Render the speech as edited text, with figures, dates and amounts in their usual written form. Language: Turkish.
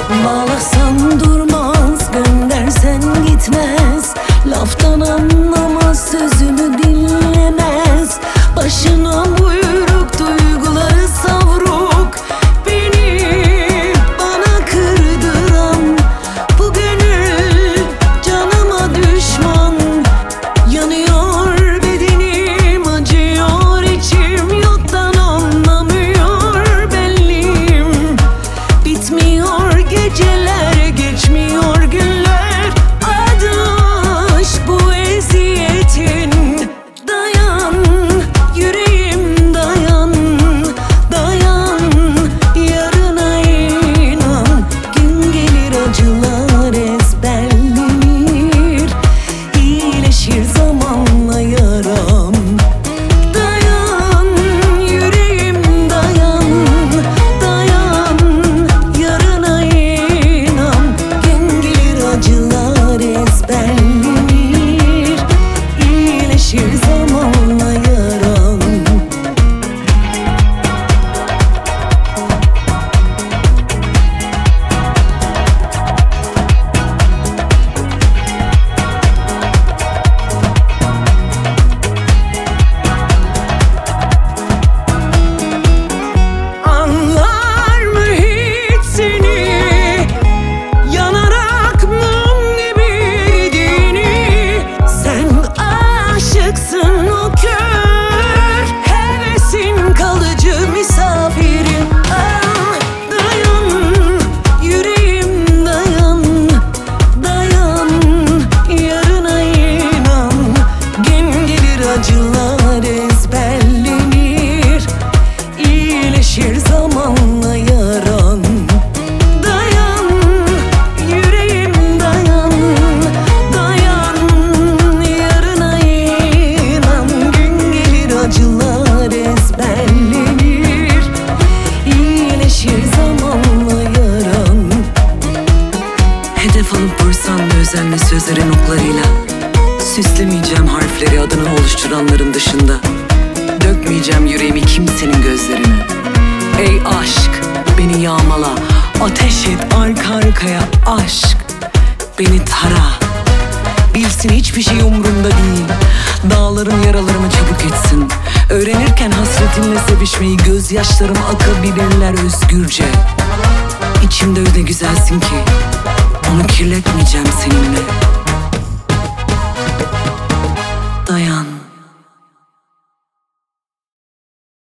Bağlasan durmaz, göndersen gitmez. Laftan anlamaz, sözümü dinlemez. Başına buyruk, duyguları savruk. Beni bana kırdıran bu gönül canıma düşman. Yanıyor bedenim, acıyor içim, yoktan anlamıyor bellim. Bitmiyor geceler, geçmiyor günler. Adaş bu eziyetin. Dayan yüreğim, dayan, dayan. Yarına inan, gün gelir acılar ezberlenir. İyileşir zamanla yaram. Dayan yüreğim, dayan, dayan. Yarına inan, gün gelir acılar ezberlenir. İyileşir zamanla yaram. Anlar mı hiç seni? Yanarak mum gibi eridiğini. Sen aşıksın, o kör hevesin, kalıcı misafirim. Ah, dayan yüreğim, dayan, dayan. Yarına inan, gün gelir acılar ezberlenir. İyileşir zamanla yaran. Dayan yüreğim, dayan, dayan. Yarına inan, gün gelir acılar ezberlenir. İyileşir zamanla yaran. Hedef alıp vursam da özenle sözlerin oklarıyla. Süslemeyeceğim harfleri adını oluşturanların dışında. Dökmeyeceğim yüreğimi kimsenin gözlerine. Ey aşk, beni yağmala, ateş et arka arkaya aşk. Beni tara, bilsin hiçbir şey umurumda değil. Dağların yaralarımı çabuk etsin. Öğrenirken hasretinle sevişmeyi, gözyaşlarım akabilirler özgürce. İçimde öyle güzelsin ki onu kirletmeyeceğim seninle.